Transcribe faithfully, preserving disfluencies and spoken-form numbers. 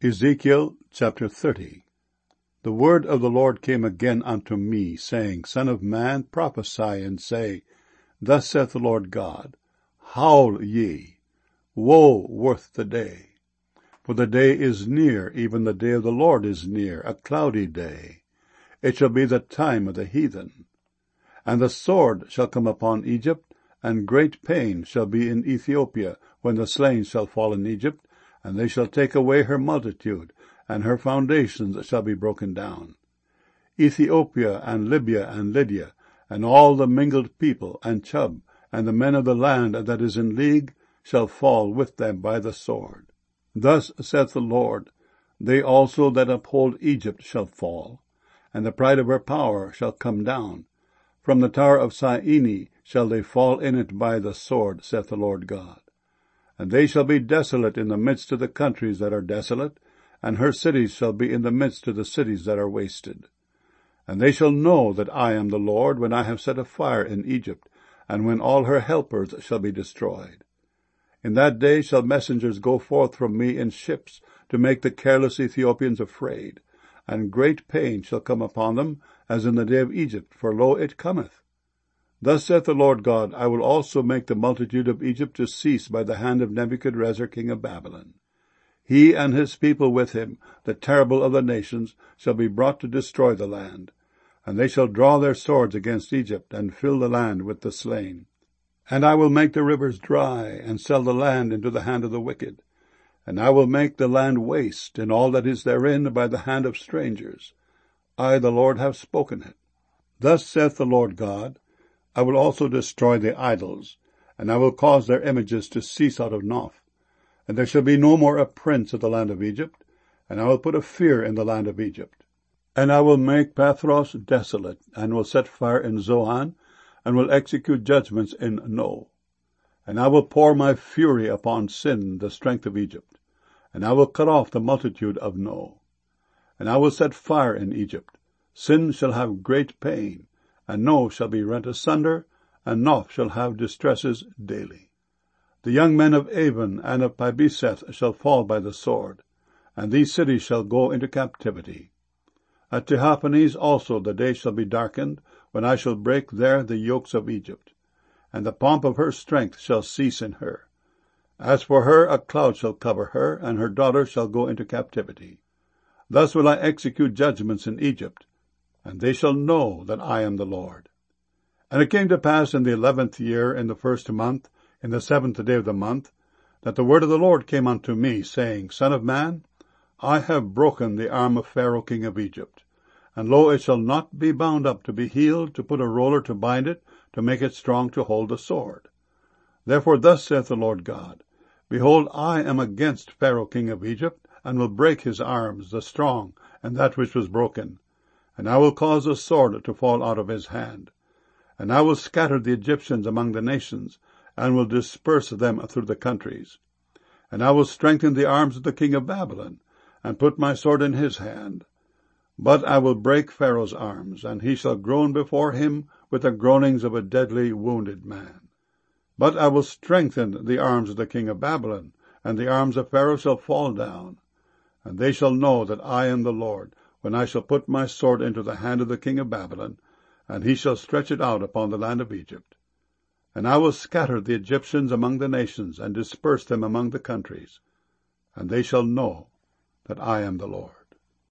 Ezekiel chapter thirty. The word of the Lord came again unto me, saying, Son of man, prophesy, and say, Thus saith the Lord God, Howl ye, woe worth the day! For the day is near, even the day of the Lord is near, a cloudy day. It shall be the time of the heathen. And the sword shall come upon Egypt, and great pain shall be in Ethiopia, when the slain shall fall in Egypt, and they shall take away her multitude, and her foundations shall be broken down. Ethiopia and Libya and Lydia, and all the mingled people, and Chub, and the men of the land that is in league, shall fall with them by the sword. Thus saith the Lord, They also that uphold Egypt shall fall, and the pride of her power shall come down. From the tower of Syene shall they fall in it by the sword, saith the Lord God. And they shall be desolate in the midst of the countries that are desolate, and her cities shall be in the midst of the cities that are wasted. And they shall know that I am the Lord, when I have set a fire in Egypt, and when all her helpers shall be destroyed. In that day shall messengers go forth from me in ships, to make the careless Ethiopians afraid, and great pain shall come upon them, as in the day of Egypt, for lo, it cometh. Thus saith the Lord God, I will also make the multitude of Egypt to cease by the hand of Nebuchadrezzar king of Babylon. He and his people with him, the terrible of the nations, shall be brought to destroy the land. And they shall draw their swords against Egypt, and fill the land with the slain. And I will make the rivers dry, and sell the land into the hand of the wicked. And I will make the land waste, and all that is therein, by the hand of strangers. I, the Lord, have spoken it. Thus saith the Lord God, I will also destroy the idols, and I will cause their images to cease out of Noph. And there shall be no more a prince of the land of Egypt, and I will put a fear in the land of Egypt. And I will make Pathros desolate, and will set fire in Zoan, and will execute judgments in No. And I will pour my fury upon Sin, the strength of Egypt, and I will cut off the multitude of No. And I will set fire in Egypt. Sin shall have great pain, and No shall be rent asunder, and Noph shall have distresses daily. The young men of Avon and of Pibeseth shall fall by the sword, and these cities shall go into captivity. At Tehaphanes also the day shall be darkened, when I shall break there the yokes of Egypt, and the pomp of her strength shall cease in her. As for her, a cloud shall cover her, and her daughters shall go into captivity. Thus will I execute judgments in Egypt, and they shall know that I am the Lord. And it came to pass in the eleventh year, in the first month, in the seventh day of the month, that the word of the Lord came unto me, saying, Son of man, I have broken the arm of Pharaoh king of Egypt, and lo, it shall not be bound up to be healed, to put a roller to bind it, to make it strong to hold the sword. Therefore thus saith the Lord God, Behold, I am against Pharaoh king of Egypt, and will break his arms, the strong, and that which was broken. And I will cause the sword to fall out of his hand. And I will scatter the Egyptians among the nations, and will disperse them through the countries. And I will strengthen the arms of the king of Babylon, and put my sword in his hand. But I will break Pharaoh's arms, and he shall groan before him with the groanings of a deadly wounded man. But I will strengthen the arms of the king of Babylon, and the arms of Pharaoh shall fall down. And they shall know that I am the Lord, when I shall put my sword into the hand of the king of Babylon, and he shall stretch it out upon the land of Egypt. And I will scatter the Egyptians among the nations, and disperse them among the countries. And they shall know that I am the Lord.